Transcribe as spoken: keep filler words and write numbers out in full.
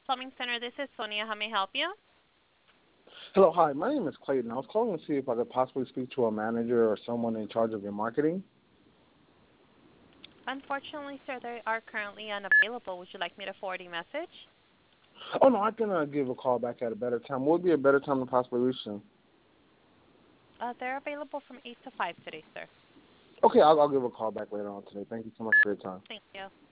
Plumbing Center. This is Sonia. How may I help you? Hello, hi. My name is Clayton. I was calling to see if I could possibly speak to a manager or someone in charge of your marketing. Unfortunately, sir, they are currently unavailable. Would you like me to forward a message? Oh, no, I can uh, give a call back at a better time. What would be a better time to possibly reach them? Uh, they're available from eight to five today, sir. Okay, I'll, I'll give a call back later on today. Thank you so much for your time. Thank you.